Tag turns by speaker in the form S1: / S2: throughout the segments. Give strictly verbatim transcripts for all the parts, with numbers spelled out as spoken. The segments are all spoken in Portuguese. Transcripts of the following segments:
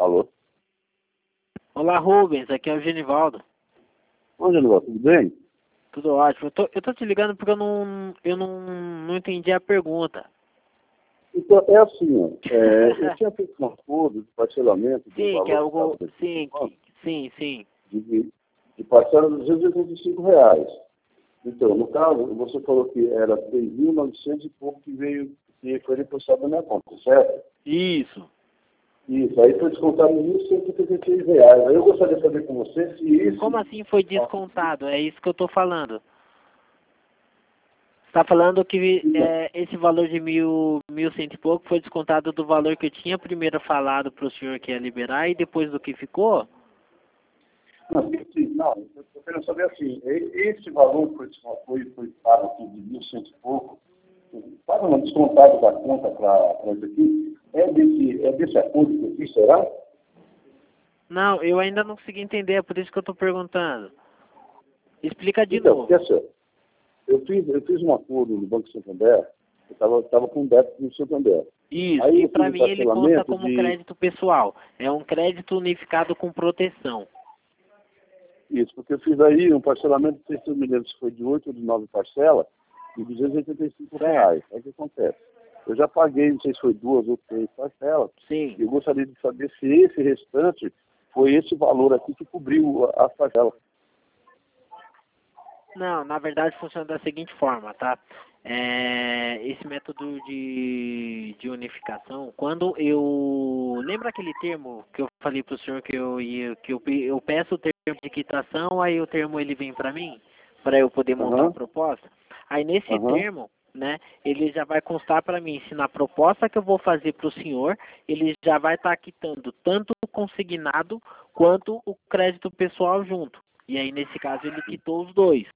S1: Alô?
S2: Olá, Rubens, aqui é o Genivaldo.
S1: Oi, Genivaldo, tudo bem?
S2: Tudo ótimo. Eu tô, eu tô te ligando porque eu não, eu não, não entendi a pergunta.
S1: Então, é assim, ó, é, eu tinha feito um acordo de parcelamento do
S2: Sim, que é
S1: valor
S2: algo.
S1: que estava
S2: Sim, que, sim, sim.
S1: de, de parcela de duzentos e oitenta e cinco reais. Então, no caso, você falou que era três mil e novecentos e pouco que veio, que foi depositado na minha conta, certo?
S2: Isso.
S1: Isso, aí foi descontado mil cento e setenta e seis reais. Aí eu gostaria de saber com você se isso...
S2: Como assim foi descontado? É isso que eu tô falando. Você tá falando que é, esse valor de mil, mil cento e pouco foi descontado do valor que eu tinha primeiro falado para o senhor que ia liberar e depois do que ficou?
S1: Não, sim, não, eu estou querendo saber assim, esse valor que foi, foi, foi pago aqui de mil cento e pouco, paga um descontado da conta para isso aqui, é desse, é desse acordo que eu fiz, será?
S2: Não, eu ainda não consegui entender, é por isso que eu estou perguntando. Explica de
S1: Então,
S2: novo.
S1: porque assim, eu fiz, eu fiz um acordo no Banco Santander, eu estava tava com débito no Santander.
S2: Isso,
S1: Aí
S2: e
S1: eu
S2: para
S1: fiz o
S2: mim ele consta
S1: parcelamento
S2: como
S1: de...
S2: crédito pessoal. É um crédito unificado com proteção.
S1: Isso, porque eu fiz aí um parcelamento, não sei se eu me lembro se foi de oito ou de nove parcelas, de duzentos e oitenta e cinco reais. Aí o que acontece? Eu já paguei, não sei se foi duas ou três parcelas,
S2: Sim.
S1: e eu gostaria de saber se esse restante foi esse valor aqui que cobriu a- as parcelas.
S2: Não, na verdade funciona da seguinte forma, tá? É, esse método de, de unificação, quando eu... Lembra aquele termo que eu falei para o senhor que eu ia, que eu, pe- eu peço o termo de quitação, aí o termo ele vem para mim, para eu poder montar a
S1: Aham,
S2: proposta? Aí nesse
S1: aham.
S2: termo, né, ele já vai constar para mim se na proposta que eu vou fazer para o senhor, ele já vai estar quitando tanto o consignado quanto o crédito pessoal junto. E aí, nesse caso, ele quitou os dois.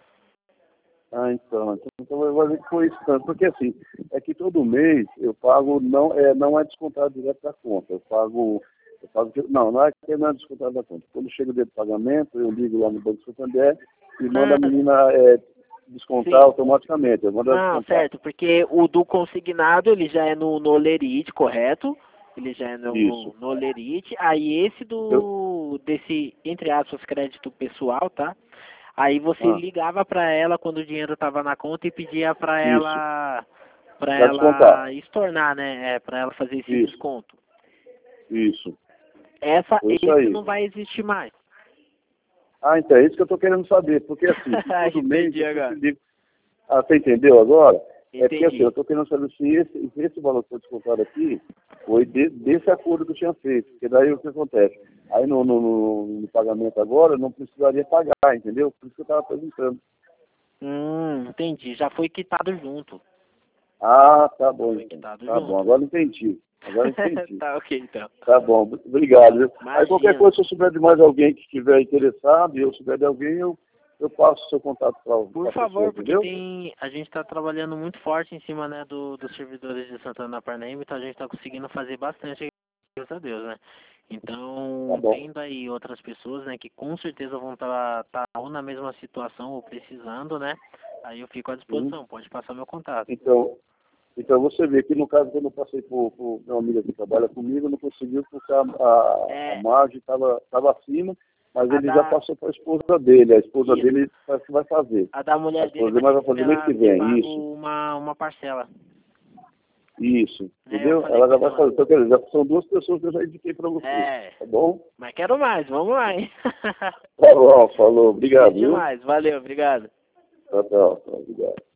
S1: Ah, então, então eu vou ver que foi isso tanto, porque assim, é que todo mês eu pago, não é, não é descontado direto da conta, eu pago, eu pago, não, não é que não é descontado da conta. Quando chega o dia do pagamento, eu ligo lá no Banco Santander e mando a
S2: Ah,
S1: menina é, descontar
S2: sim.
S1: automaticamente, eu mando ela
S2: Não,
S1: descontar.
S2: certo, porque o do consignado, ele já é no, no Lerite, correto? Ele já é
S1: Isso.
S2: no, no Lerite. Aí esse
S1: Eu,
S2: do, desse, entre aspas, crédito pessoal, tá? Aí você
S1: ah,
S2: ligava para ela quando o dinheiro estava na conta e pedia para
S1: isso,
S2: ela, para
S1: para descontar.
S2: ela estornar, né? É, para ela fazer esse
S1: Isso,
S2: desconto.
S1: isso.
S2: Essa,
S1: Foi isso
S2: esse
S1: aí.
S2: não vai existir mais.
S1: Ah, então é isso que eu estou querendo saber, porque assim, se todo mês
S2: Entendi
S1: eu sempre
S2: agora.
S1: ligo. Ah, você entendeu agora? É porque assim, eu
S2: Entendi.
S1: estou querendo saber se esse, se esse valor que foi descontado aqui foi de, desse acordo que eu tinha feito. Porque daí o que acontece? Aí no, no, no, no pagamento agora eu não precisaria pagar, entendeu? Por isso que eu estava perguntando.
S2: Hum, entendi. Já foi quitado junto.
S1: Ah, tá bom
S2: Foi
S1: então.
S2: quitado
S1: Tá bom,
S2: junto.
S1: agora entendi. Agora entendi.
S2: Tá ok, então.
S1: Tá bom, obrigado. Viu? Aí qualquer
S2: Imagina.
S1: coisa, se eu souber de mais alguém que estiver interessado, e eu souber de alguém, eu, eu passo o seu contato para
S2: Por
S1: a pessoa,
S2: favor, porque
S1: entendeu?
S2: tem. A gente está trabalhando muito forte em cima, né, do, dos servidores de Santana Parnaíba, então a gente está conseguindo fazer bastante, graças a Deus, né?
S1: Tá
S2: Então,
S1: bom.
S2: tendo aí outras pessoas, né, que com certeza vão estar tá, tá ou na mesma situação ou precisando, né? Aí eu fico à
S1: Sim.
S2: disposição, pode passar meu contato.
S1: Então, então você vê que no caso quando eu passei por, por meu amigo que trabalha comigo, não conseguiu porque a, a, a
S2: É,
S1: margem estava acima, mas
S2: a
S1: ele já
S2: da.
S1: passou para a esposa dele. A esposa
S2: Isso.
S1: dele parece que vai fazer.
S2: A da
S1: A
S2: mulher dele
S1: esposa dele
S2: vai
S1: mas
S2: ter
S1: vai
S2: que ser,
S1: fazer mês
S2: ela
S1: que
S2: ser
S1: vem.
S2: pago
S1: Isso.
S2: uma, uma parcela.
S1: Isso.
S2: É, eu
S1: Entendeu?
S2: falei
S1: Ela
S2: com
S1: já
S2: ele
S1: vai
S2: lá.
S1: fazer. Então, quer dizer, já são duas pessoas que eu já indiquei para você.
S2: É,
S1: Tá bom?
S2: mas quero mais, vamos lá, hein?
S1: Tá bom, falou. Obrigado,
S2: Chique
S1: viu?
S2: demais, valeu, obrigado.
S1: Tchau, tchau. Tchau, obrigado.